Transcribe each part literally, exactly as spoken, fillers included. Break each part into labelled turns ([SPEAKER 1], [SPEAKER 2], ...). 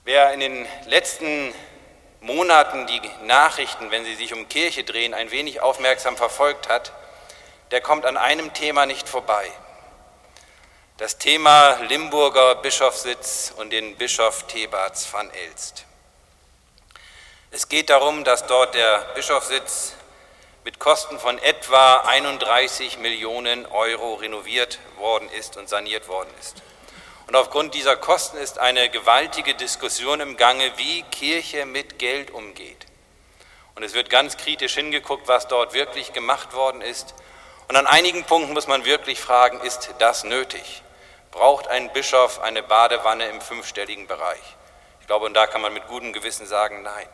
[SPEAKER 1] Wer in den letzten Monaten die Nachrichten, wenn sie sich um Kirche drehen, ein wenig aufmerksam verfolgt hat, der kommt an einem Thema nicht vorbei. Das Thema Limburger Bischofssitz und den Bischof Thebats van Elst. Es geht darum, dass dort der Bischofssitz mit Kosten von etwa einunddreißig Millionen Euro renoviert worden ist und saniert worden ist. Und aufgrund dieser Kosten ist eine gewaltige Diskussion im Gange, wie Kirche mit Geld umgeht. Und es wird ganz kritisch hingeguckt, was dort wirklich gemacht worden ist. Und an einigen Punkten muss man wirklich fragen, ist das nötig? Braucht ein Bischof eine Badewanne im fünfstelligen Bereich? Ich glaube, und da kann man mit gutem Gewissen sagen, nein.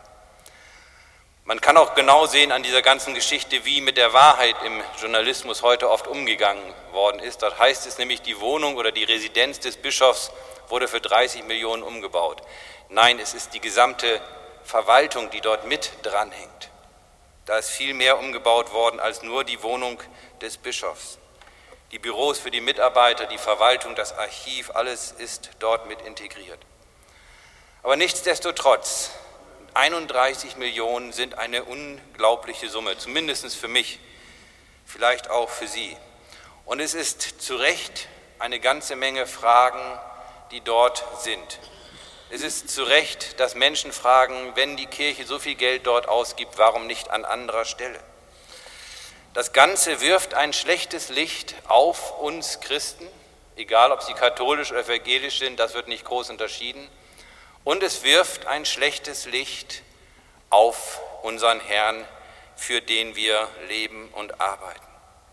[SPEAKER 1] Man kann auch genau sehen an dieser ganzen Geschichte, wie mit der Wahrheit im Journalismus heute oft umgegangen worden ist. Dort heißt es nämlich, die Wohnung oder die Residenz des Bischofs wurde für dreißig Millionen umgebaut. Nein, es ist die gesamte Verwaltung, die dort mit dranhängt. Da ist viel mehr umgebaut worden als nur die Wohnung des Bischofs. Die Büros für die Mitarbeiter, die Verwaltung, das Archiv, alles ist dort mit integriert. Aber nichtsdestotrotz, einunddreißig Millionen sind eine unglaubliche Summe, zumindest für mich, vielleicht auch für Sie. Und es ist zu Recht eine ganze Menge Fragen, die dort sind. Es ist zu Recht, dass Menschen fragen, wenn die Kirche so viel Geld dort ausgibt, warum nicht an anderer Stelle? Das Ganze wirft ein schlechtes Licht auf uns Christen, egal ob sie katholisch oder evangelisch sind, das wird nicht groß unterschieden. Und es wirft ein schlechtes Licht auf unseren Herrn, für den wir leben und arbeiten.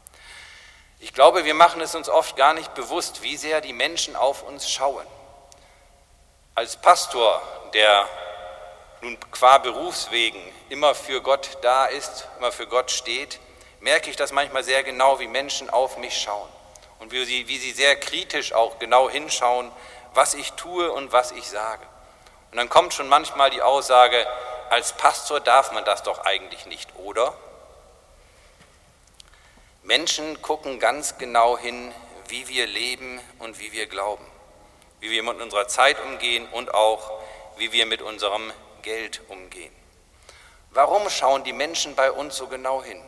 [SPEAKER 1] Ich glaube, wir machen es uns oft gar nicht bewusst, wie sehr die Menschen auf uns schauen. Als Pastor, der nun qua Berufswegen immer für Gott da ist, immer für Gott steht, merke ich das manchmal sehr genau, wie Menschen auf mich schauen und wie sie, wie sie sehr kritisch auch genau hinschauen, was ich tue und was ich sage. Und dann kommt schon manchmal die Aussage, als Pastor darf man das doch eigentlich nicht, oder? Menschen gucken ganz genau hin, wie wir leben und wie wir glauben, wie wir mit unserer Zeit umgehen und auch, wie wir mit unserem Geld umgehen. Warum schauen die Menschen bei uns so genau hin?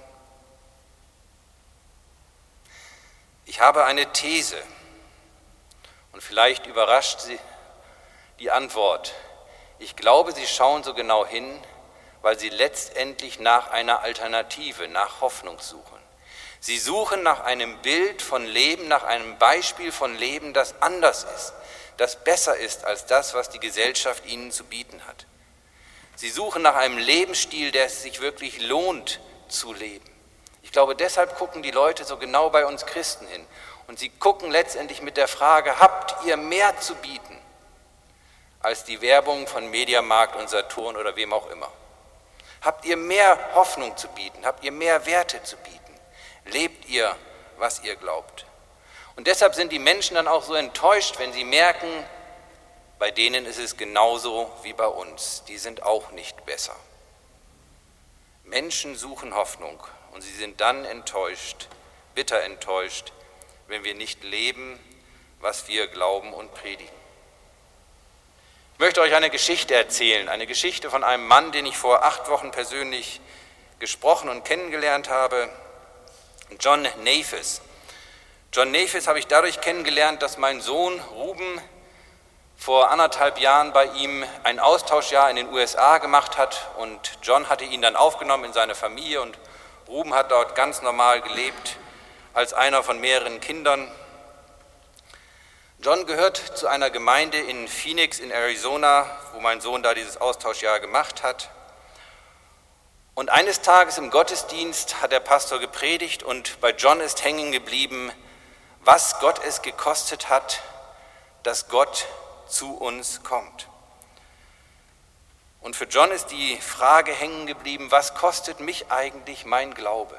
[SPEAKER 1] Ich habe eine These und vielleicht überrascht Sie die Antwort. Ich glaube, sie schauen so genau hin, weil sie letztendlich nach einer Alternative, nach Hoffnung suchen. Sie suchen nach einem Bild von Leben, nach einem Beispiel von Leben, das anders ist, das besser ist als das, was die Gesellschaft ihnen zu bieten hat. Sie suchen nach einem Lebensstil, der es sich wirklich lohnt zu leben. Ich glaube, deshalb gucken die Leute so genau bei uns Christen hin. Und sie gucken letztendlich mit der Frage, habt ihr mehr zu bieten als die Werbung von Mediamarkt und Saturn oder wem auch immer? Habt ihr mehr Hoffnung zu bieten? Habt ihr mehr Werte zu bieten? Lebt ihr, was ihr glaubt? Und deshalb sind die Menschen dann auch so enttäuscht, wenn sie merken, bei denen ist es genauso wie bei uns. Die sind auch nicht besser. Menschen suchen Hoffnung und sie sind dann enttäuscht, bitter enttäuscht, wenn wir nicht leben, was wir glauben und predigen. Ich möchte euch eine Geschichte erzählen, eine Geschichte von einem Mann, den ich vor acht Wochen persönlich gesprochen und kennengelernt habe, John Nafis. John Nafis habe ich dadurch kennengelernt, dass mein Sohn Ruben vor anderthalb Jahren bei ihm ein Austauschjahr in den U S A gemacht hat und John hatte ihn dann aufgenommen in seine Familie und Ruben hat dort ganz normal gelebt als einer von mehreren Kindern. John gehört zu einer Gemeinde in Phoenix in Arizona, wo mein Sohn da dieses Austauschjahr gemacht hat. Und eines Tages im Gottesdienst hat der Pastor gepredigt und bei John ist hängen geblieben, was Gott es gekostet hat, dass Gott zu uns kommt. Und für John ist die Frage hängen geblieben, was kostet mich eigentlich mein Glaube?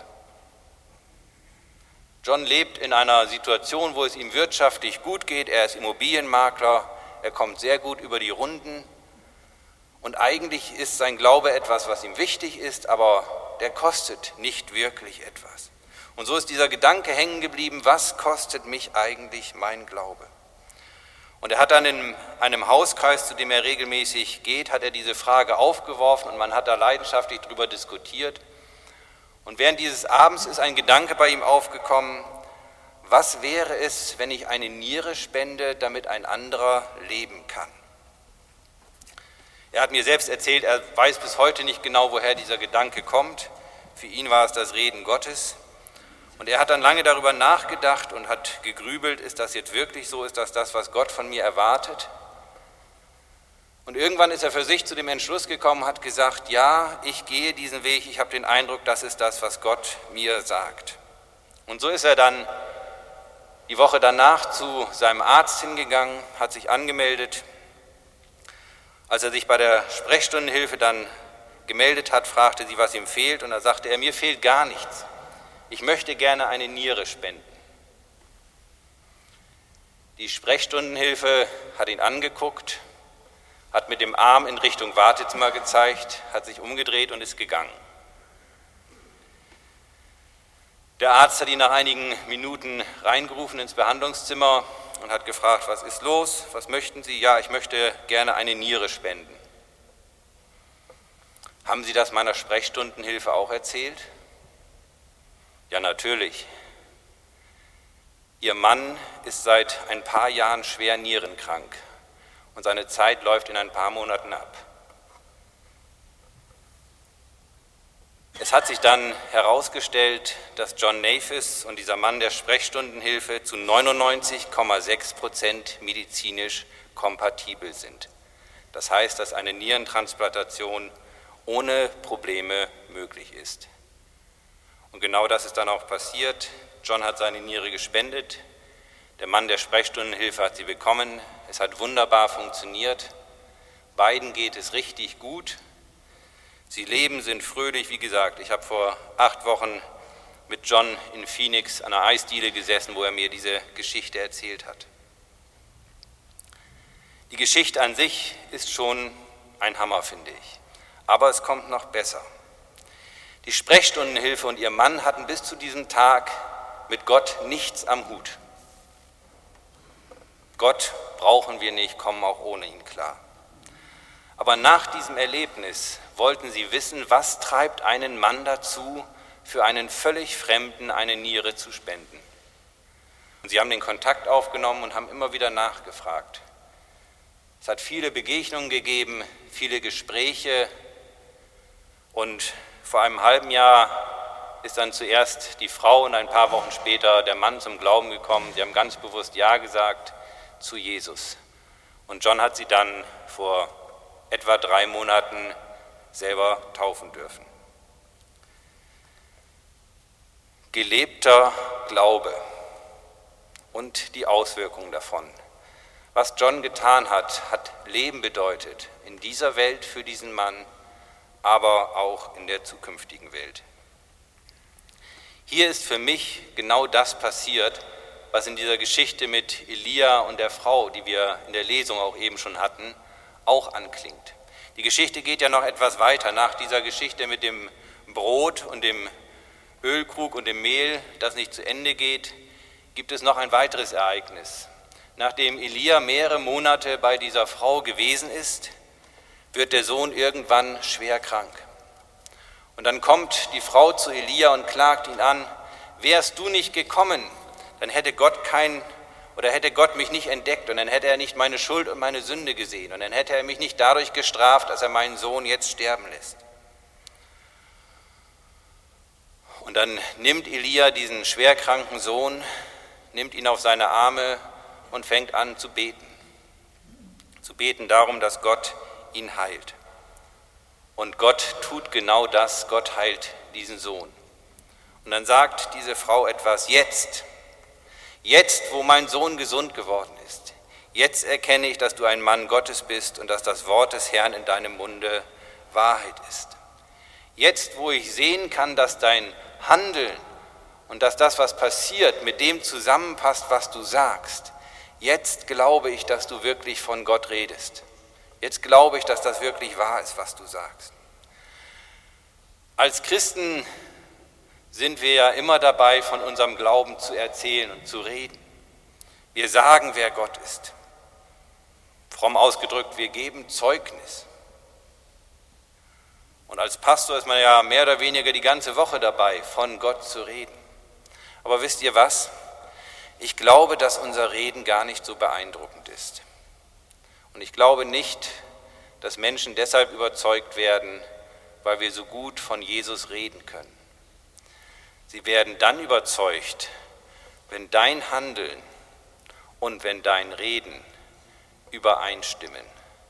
[SPEAKER 1] John lebt in einer Situation, wo es ihm wirtschaftlich gut geht. Er ist Immobilienmakler, er kommt sehr gut über die Runden. Und eigentlich ist sein Glaube etwas, was ihm wichtig ist, aber der kostet nicht wirklich etwas. Und so ist dieser Gedanke hängen geblieben, was kostet mich eigentlich mein Glaube? Und er hat dann in einem Hauskreis, zu dem er regelmäßig geht, hat er diese Frage aufgeworfen und man hat da leidenschaftlich darüber diskutiert. Und während dieses Abends ist ein Gedanke bei ihm aufgekommen: Was wäre es, wenn ich eine Niere spende, damit ein anderer leben kann? Er hat mir selbst erzählt, er weiß bis heute nicht genau, woher dieser Gedanke kommt. Für ihn war es das Reden Gottes. Und er hat dann lange darüber nachgedacht und hat gegrübelt: Ist das jetzt wirklich so? Ist das das, was Gott von mir erwartet? Und irgendwann ist er für sich zu dem Entschluss gekommen, hat gesagt: Ja, ich gehe diesen Weg, ich habe den Eindruck, das ist das, was Gott mir sagt. Und so ist er dann die Woche danach zu seinem Arzt hingegangen, hat sich angemeldet. Als er sich bei der Sprechstundenhilfe dann gemeldet hat, fragte sie, was ihm fehlt, und da sagte er: Mir fehlt gar nichts. Ich möchte gerne eine Niere spenden. Die Sprechstundenhilfe hat ihn angeguckt, hat mit dem Arm in Richtung Wartezimmer gezeigt, hat sich umgedreht und ist gegangen. Der Arzt hat ihn nach einigen Minuten reingerufen ins Behandlungszimmer und hat gefragt: Was ist los? Was möchten Sie? Ja, ich möchte gerne eine Niere spenden. Haben Sie das meiner Sprechstundenhilfe auch erzählt? Ja, natürlich. Ihr Mann ist seit ein paar Jahren schwer nierenkrank und seine Zeit läuft in ein paar Monaten ab. Es hat sich dann herausgestellt, dass John Nafis und dieser Mann der Sprechstundenhilfe zu neunundneunzig Komma sechs Prozent medizinisch kompatibel sind. Das heißt, dass eine Nierentransplantation ohne Probleme möglich ist. Und genau das ist dann auch passiert. John hat seine Niere gespendet, der Mann der Sprechstundenhilfe hat sie bekommen, es hat wunderbar funktioniert, beiden geht es richtig gut, sie leben, sind fröhlich. Wie gesagt, ich habe vor acht Wochen mit John in Phoenix an einer Eisdiele gesessen, wo er mir diese Geschichte erzählt hat. Die Geschichte an sich ist schon ein Hammer, finde ich, aber es kommt noch besser. Die Sprechstundenhilfe und ihr Mann hatten bis zu diesem Tag mit Gott nichts am Hut. Gott brauchen wir nicht, kommen auch ohne ihn klar. Aber nach diesem Erlebnis wollten sie wissen, was treibt einen Mann dazu, für einen völlig Fremden eine Niere zu spenden. Und sie haben den Kontakt aufgenommen und haben immer wieder nachgefragt. Es hat viele Begegnungen gegeben, viele Gespräche, und vor einem halben Jahr ist dann zuerst die Frau und ein paar Wochen später der Mann zum Glauben gekommen. Sie haben ganz bewusst Ja gesagt zu Jesus. Und John hat sie dann vor etwa drei Monaten selber taufen dürfen. Gelebter Glaube und die Auswirkungen davon. Was John getan hat, hat Leben bedeutet, in dieser Welt für diesen Mann, aber auch in der zukünftigen Welt. Hier ist für mich genau das passiert, was in dieser Geschichte mit Elia und der Frau, die wir in der Lesung auch eben schon hatten, auch anklingt. Die Geschichte geht ja noch etwas weiter. Nach dieser Geschichte mit dem Brot und dem Ölkrug und dem Mehl, das nicht zu Ende geht, gibt es noch ein weiteres Ereignis. Nachdem Elia mehrere Monate bei dieser Frau gewesen ist, wird der Sohn irgendwann schwer krank. Und dann kommt die Frau zu Elia und klagt ihn an: Wärst du nicht gekommen, dann hätte Gott kein oder hätte Gott mich nicht entdeckt und dann hätte er nicht meine Schuld und meine Sünde gesehen und dann hätte er mich nicht dadurch gestraft, dass er meinen Sohn jetzt sterben lässt. Und dann nimmt Elia diesen schwerkranken Sohn, nimmt ihn auf seine Arme und fängt an zu beten. Zu beten darum, dass Gott ihn heilt. Und Gott tut genau das, Gott heilt diesen Sohn. Und dann sagt diese Frau etwas: Jetzt, jetzt, wo mein Sohn gesund geworden ist, jetzt erkenne ich, dass du ein Mann Gottes bist und dass das Wort des Herrn in deinem Munde Wahrheit ist. Jetzt, wo ich sehen kann, dass dein Handeln und dass das, was passiert, mit dem zusammenpasst, was du sagst, jetzt glaube ich, dass du wirklich von Gott redest. Jetzt glaube ich, dass das wirklich wahr ist, was du sagst. Als Christen sind wir ja immer dabei, von unserem Glauben zu erzählen und zu reden. Wir sagen, wer Gott ist. Fromm ausgedrückt, wir geben Zeugnis. Und als Pastor ist man ja mehr oder weniger die ganze Woche dabei, von Gott zu reden. Aber wisst ihr was? Ich glaube, dass unser Reden gar nicht so beeindruckend ist. Und ich glaube nicht, dass Menschen deshalb überzeugt werden, weil wir so gut von Jesus reden können. Sie werden dann überzeugt, wenn dein Handeln und wenn dein Reden übereinstimmen.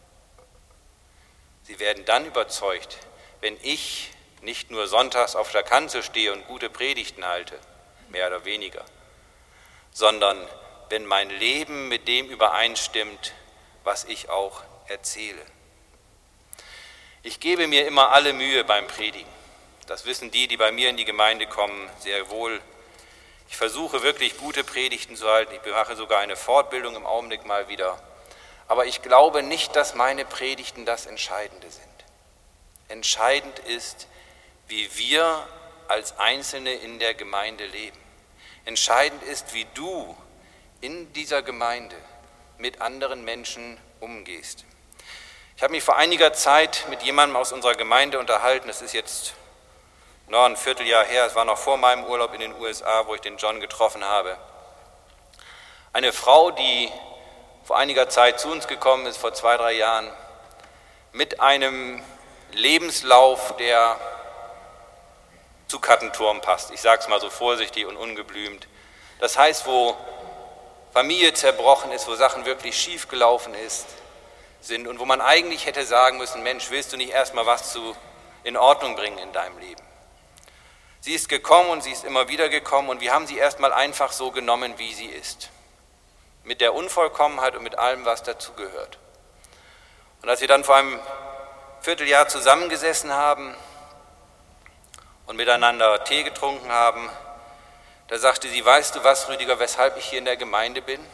[SPEAKER 1] Sie werden dann überzeugt, wenn ich nicht nur sonntags auf der Kanzel stehe und gute Predigten halte, mehr oder weniger, sondern wenn mein Leben mit dem übereinstimmt, was ich auch erzähle. Ich gebe mir immer alle Mühe beim Predigen. Das wissen die, die bei mir in die Gemeinde kommen, sehr wohl. Ich versuche wirklich gute Predigten zu halten. Ich mache sogar eine Fortbildung im Augenblick mal wieder. Aber ich glaube nicht, dass meine Predigten das Entscheidende sind. Entscheidend ist, wie wir als Einzelne in der Gemeinde leben. Entscheidend ist, wie du in dieser Gemeinde mit anderen Menschen umgehst. Ich habe mich vor einiger Zeit mit jemandem aus unserer Gemeinde unterhalten. Das ist jetzt noch ein Vierteljahr her. Es war noch vor meinem Urlaub in den U S A, wo ich den John getroffen habe. Eine Frau, die vor einiger Zeit zu uns gekommen ist, vor zwei, drei Jahren, mit einem Lebenslauf, der zu Kattenturm passt. Ich sage es mal so vorsichtig und ungeblümt. Das heißt, wo Familie zerbrochen ist, wo Sachen wirklich schief gelaufen ist, sind und wo man eigentlich hätte sagen müssen, Mensch, willst du nicht erstmal was zu in Ordnung bringen in deinem Leben? Sie ist gekommen und sie ist immer wieder gekommen und wir haben sie erstmal einfach so genommen, wie sie ist. Mit der Unvollkommenheit und mit allem, was dazugehört. Und als wir dann vor einem Vierteljahr zusammengesessen haben und miteinander Tee getrunken haben, da sagte sie, weißt du was, Rüdiger, weshalb ich hier in der Gemeinde bin?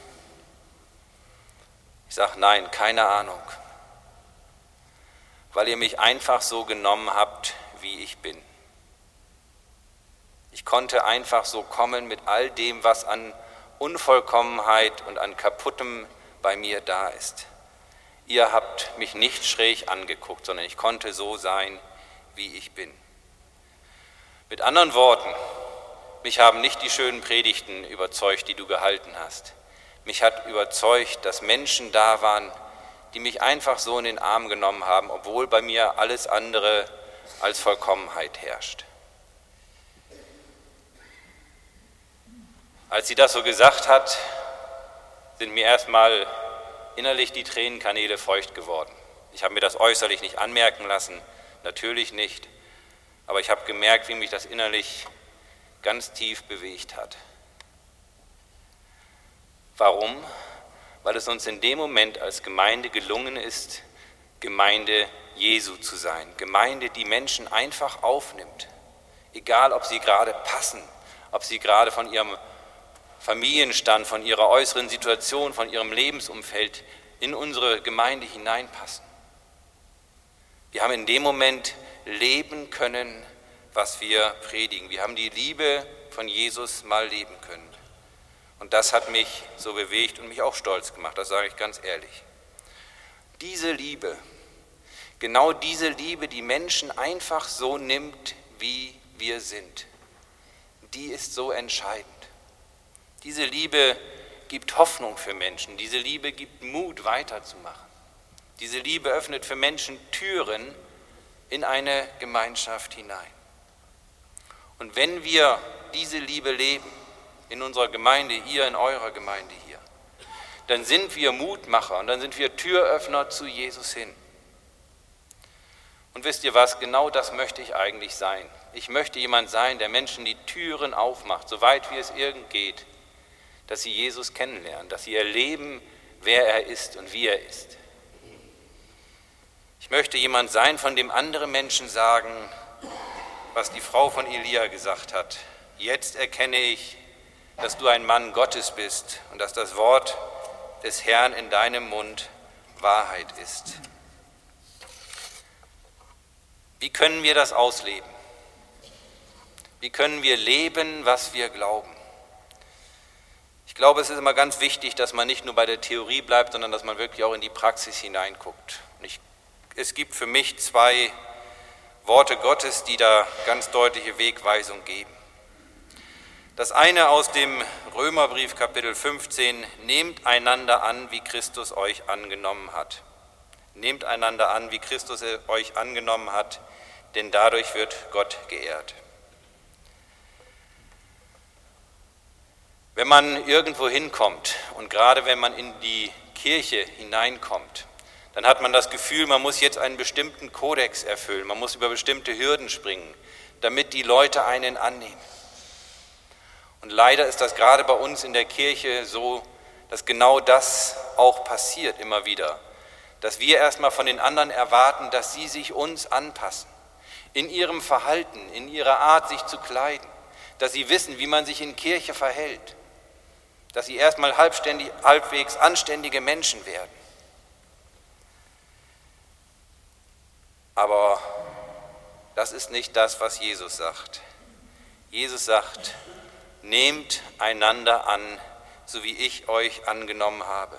[SPEAKER 1] Ich sage, nein, keine Ahnung. Weil ihr mich einfach so genommen habt, wie ich bin. Ich konnte einfach so kommen mit all dem, was an Unvollkommenheit und an Kaputtem bei mir da ist. Ihr habt mich nicht schräg angeguckt, sondern ich konnte so sein, wie ich bin. Mit anderen Worten, mich haben nicht die schönen Predigten überzeugt, die du gehalten hast. Mich hat überzeugt, dass Menschen da waren, die mich einfach so in den Arm genommen haben, obwohl bei mir alles andere als Vollkommenheit herrscht. Als sie das so gesagt hat, sind mir erstmal innerlich die Tränenkanäle feucht geworden. Ich habe mir das äußerlich nicht anmerken lassen, natürlich nicht, aber ich habe gemerkt, wie mich das innerlich ganz tief bewegt hat. Warum? Weil es uns in dem Moment als Gemeinde gelungen ist, Gemeinde Jesu zu sein. Gemeinde, die Menschen einfach aufnimmt, egal ob sie gerade passen, ob sie gerade von ihrem Familienstand, von ihrer äußeren Situation, von ihrem Lebensumfeld in unsere Gemeinde hineinpassen. Wir haben in dem Moment leben können, was wir predigen. Wir haben die Liebe von Jesus mal leben können. Und das hat mich so bewegt und mich auch stolz gemacht, das sage ich ganz ehrlich. Diese Liebe, genau diese Liebe, die Menschen einfach so nimmt, wie wir sind, die ist so entscheidend. Diese Liebe gibt Hoffnung für Menschen, diese Liebe gibt Mut, weiterzumachen. Diese Liebe öffnet für Menschen Türen in eine Gemeinschaft hinein. Und wenn wir diese Liebe leben, in unserer Gemeinde hier, in eurer Gemeinde hier, dann sind wir Mutmacher und dann sind wir Türöffner zu Jesus hin. Und wisst ihr was, genau das möchte ich eigentlich sein. Ich möchte jemand sein, der Menschen die Türen aufmacht, soweit wie es irgend geht, dass sie Jesus kennenlernen, dass sie erleben, wer er ist und wie er ist. Ich möchte jemand sein, von dem andere Menschen sagen, was die Frau von Elia gesagt hat. Jetzt erkenne ich, dass du ein Mann Gottes bist und dass das Wort des Herrn in deinem Mund Wahrheit ist. Wie können wir das ausleben? Wie können wir leben, was wir glauben? Ich glaube, es ist immer ganz wichtig, dass man nicht nur bei der Theorie bleibt, sondern dass man wirklich auch in die Praxis hineinguckt. Und ich, es gibt für mich zwei Worte Gottes, die da ganz deutliche Wegweisung geben. Das eine aus dem Römerbrief Kapitel fünfzehn: Nehmt einander an, wie Christus euch angenommen hat. Nehmt einander an, wie Christus euch angenommen hat, denn dadurch wird Gott geehrt. Wenn man irgendwo hinkommt und gerade wenn man in die Kirche hineinkommt, dann hat man das Gefühl, man muss jetzt einen bestimmten Kodex erfüllen, man muss über bestimmte Hürden springen, damit die Leute einen annehmen. Und leider ist das gerade bei uns in der Kirche so, dass genau das auch passiert immer wieder, dass wir erstmal von den anderen erwarten, dass sie sich uns anpassen, in ihrem Verhalten, in ihrer Art, sich zu kleiden, dass sie wissen, wie man sich in Kirche verhält, dass sie erstmal halbständig, halbwegs anständige Menschen werden. Aber das ist nicht das, was Jesus sagt. Jesus sagt: Nehmt einander an, so wie ich euch angenommen habe.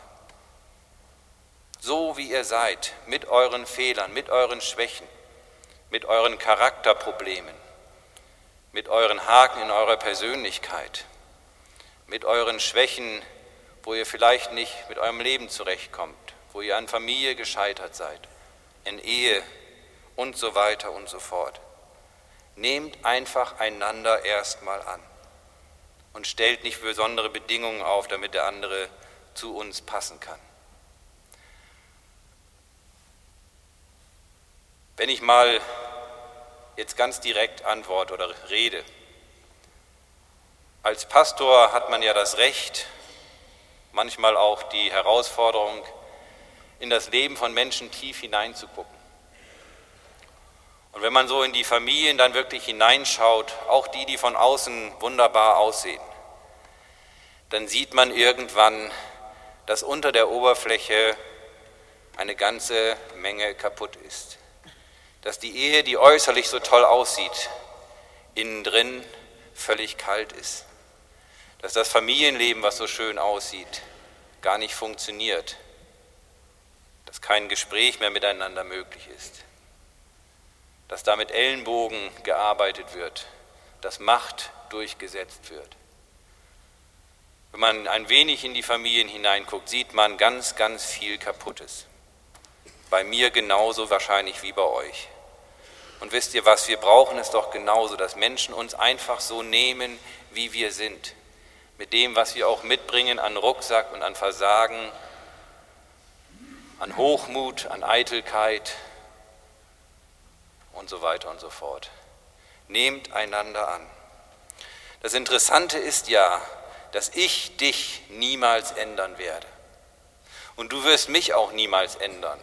[SPEAKER 1] So wie ihr seid, mit euren Fehlern, mit euren Schwächen, mit euren Charakterproblemen, mit euren Haken in eurer Persönlichkeit, mit euren Schwächen, wo ihr vielleicht nicht mit eurem Leben zurechtkommt, wo ihr an Familie gescheitert seid, in Ehe und so weiter und so fort. Nehmt einfach einander erstmal an und stellt nicht besondere Bedingungen auf, damit der andere zu uns passen kann. Wenn ich mal jetzt ganz direkt antworte oder rede: Als Pastor hat man ja das Recht, manchmal auch die Herausforderung, in das Leben von Menschen tief hineinzugucken. Und wenn man so in die Familien dann wirklich hineinschaut, auch die, die von außen wunderbar aussehen, dann sieht man irgendwann, dass unter der Oberfläche eine ganze Menge kaputt ist. Dass die Ehe, die äußerlich so toll aussieht, innen drin völlig kalt ist. Dass das Familienleben, was so schön aussieht, gar nicht funktioniert. Dass kein Gespräch mehr miteinander möglich ist. Dass da mit Ellenbogen gearbeitet wird, dass Macht durchgesetzt wird. Wenn man ein wenig in die Familien hineinguckt, sieht man ganz, ganz viel Kaputtes. Bei mir genauso wahrscheinlich wie bei euch. Und wisst ihr was, wir brauchen es doch genauso, dass Menschen uns einfach so nehmen, wie wir sind. Mit dem, was wir auch mitbringen an Rucksack und an Versagen, an Hochmut, an Eitelkeit und so weiter und so fort. Nehmt einander an. Das Interessante ist ja, dass ich dich niemals ändern werde. Und du wirst mich auch niemals ändern.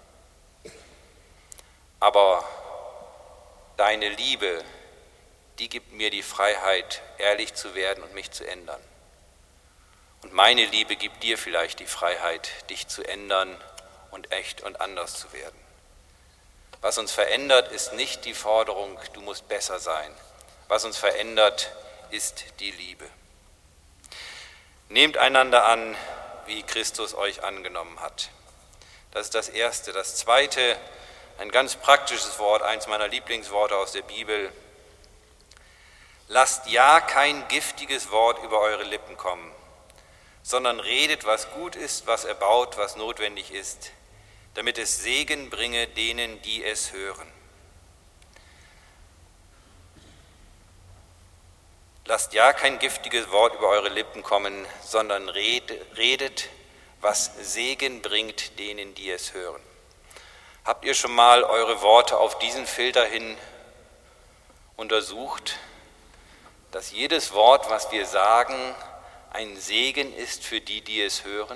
[SPEAKER 1] Aber deine Liebe, die gibt mir die Freiheit, ehrlich zu werden und mich zu ändern. Und meine Liebe gibt dir vielleicht die Freiheit, dich zu ändern und echt und anders zu werden. Was uns verändert, ist nicht die Forderung, du musst besser sein. Was uns verändert, ist die Liebe. Nehmt einander an, wie Christus euch angenommen hat. Das ist das Erste. Das Zweite, ein ganz praktisches Wort, eins meiner Lieblingsworte aus der Bibel. Lasst ja kein giftiges Wort über eure Lippen kommen, sondern redet, was gut ist, was erbaut, was notwendig ist, damit es Segen bringe denen, die es hören. Lasst ja kein giftiges Wort über eure Lippen kommen, sondern redet, was Segen bringt denen, die es hören. Habt ihr schon mal eure Worte auf diesen Filter hin untersucht, dass jedes Wort, was wir sagen, ein Segen ist für die, die es hören?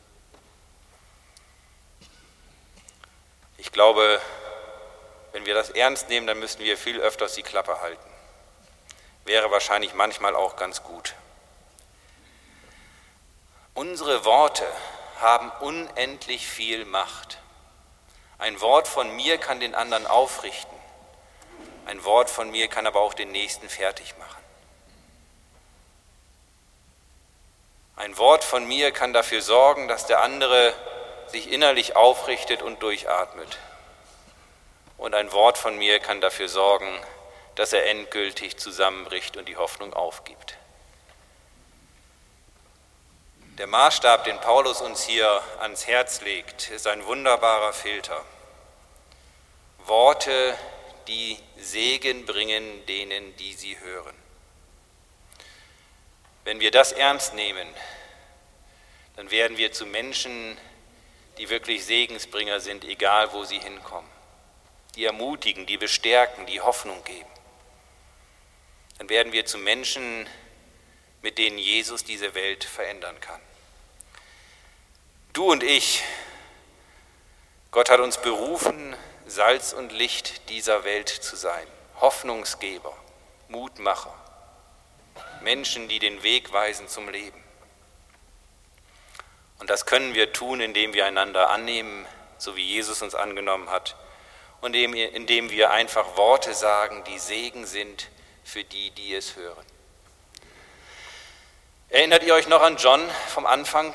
[SPEAKER 1] Ich glaube, wenn wir das ernst nehmen, dann müssten wir viel öfters die Klappe halten. Wäre wahrscheinlich manchmal auch ganz gut. Unsere Worte haben unendlich viel Macht. Ein Wort von mir kann den anderen aufrichten. Ein Wort von mir kann aber auch den Nächsten fertig machen. Ein Wort von mir kann dafür sorgen, dass der andere sich innerlich aufrichtet und durchatmet. Und ein Wort von mir kann dafür sorgen, dass er endgültig zusammenbricht und die Hoffnung aufgibt. Der Maßstab, den Paulus uns hier ans Herz legt, ist ein wunderbarer Filter. Worte, die Segen bringen denen, die sie hören. Wenn wir das ernst nehmen, dann werden wir zu Menschen, die wirklich Segensbringer sind, egal wo sie hinkommen. Die ermutigen, die bestärken, die Hoffnung geben. Dann werden wir zu Menschen, mit denen Jesus diese Welt verändern kann. Du und ich, Gott hat uns berufen, Salz und Licht dieser Welt zu sein, Hoffnungsgeber, Mutmacher, Menschen, die den Weg weisen zum Leben. Und das können wir tun, indem wir einander annehmen, so wie Jesus uns angenommen hat, und indem wir einfach Worte sagen, die Segen sind für die, die es hören. Erinnert ihr euch noch an John vom Anfang?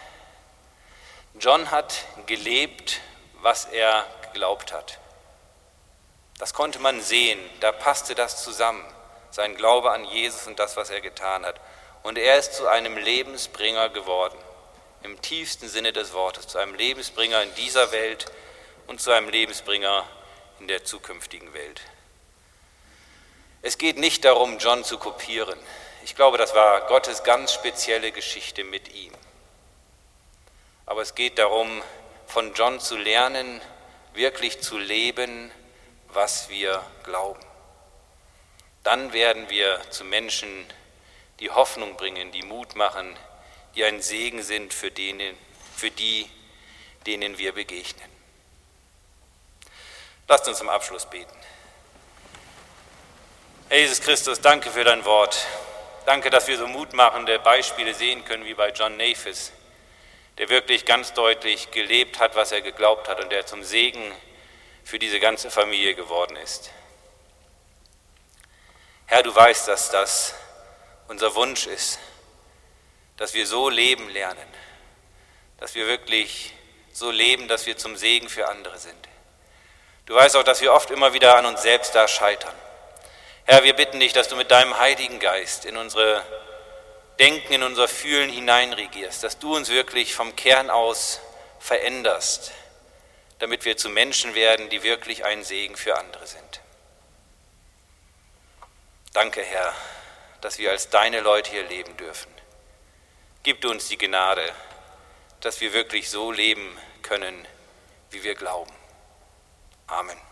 [SPEAKER 1] John hat gelebt, was er geglaubt hat. Das konnte man sehen, da passte das zusammen, sein Glaube an Jesus und das, was er getan hat. Und er ist zu einem Lebensbringer geworden, im tiefsten Sinne des Wortes, zu einem Lebensbringer in dieser Welt und zu einem Lebensbringer in der zukünftigen Welt. Es geht nicht darum, John zu kopieren. Ich glaube, das war Gottes ganz spezielle Geschichte mit ihm. Aber es geht darum, von John zu lernen, wirklich zu leben, was wir glauben. Dann werden wir zu Menschen, die Hoffnung bringen, die Mut machen, die ein Segen sind für, denen, für die, denen wir begegnen. Lasst uns zum Abschluss beten. Herr Jesus Christus, danke für dein Wort. Danke, dass wir so mutmachende Beispiele sehen können wie bei John Nafis, der wirklich ganz deutlich gelebt hat, was er geglaubt hat und der zum Segen für diese ganze Familie geworden ist. Herr, du weißt, dass das unser Wunsch ist, dass wir so leben lernen, dass wir wirklich so leben, dass wir zum Segen für andere sind. Du weißt auch, dass wir oft immer wieder an uns selbst da scheitern. Herr, wir bitten dich, dass du mit deinem Heiligen Geist in unsere Denken, in unser Fühlen hineinregierst, dass du uns wirklich vom Kern aus veränderst, damit wir zu Menschen werden, die wirklich ein Segen für andere sind. Danke, Herr, dass wir als deine Leute hier leben dürfen. Gib uns die Gnade, dass wir wirklich so leben können, wie wir glauben. Amen.